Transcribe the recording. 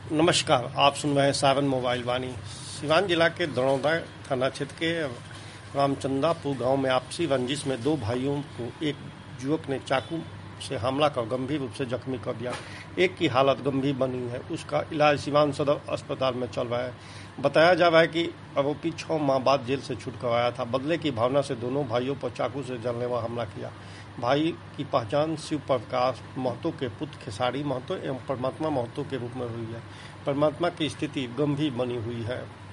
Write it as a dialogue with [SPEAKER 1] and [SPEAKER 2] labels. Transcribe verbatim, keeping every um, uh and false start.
[SPEAKER 1] नमस्कार, आप सुन रहे हैं सावन मोबाइल वाणी। सिवान जिला के दड़ौदा थाना क्षेत्र के रामचंदापुर गांव में आपसी रंजिश में दो भाइयों को एक युवक ने चाकू से हमला कर गंभीर रूप से जख्मी कर दिया। एक की हालत गंभीर बनी है, उसका इलाज सिवान सदर अस्पताल में चल रहा है। बताया जा रहा है कि आरोपी छह माह बाद जेल से छूट कर आया था। बदले की भावना से दोनों भाइयों पर चाकू से जानलेवा हमला किया। भाई की पहचान शिव प्रकाश महतो के पुत्र खेसारी महतो एवं परमात्मा महतो के रूप में हुई है। परमात्मा की स्थिति गंभीर बनी हुई है।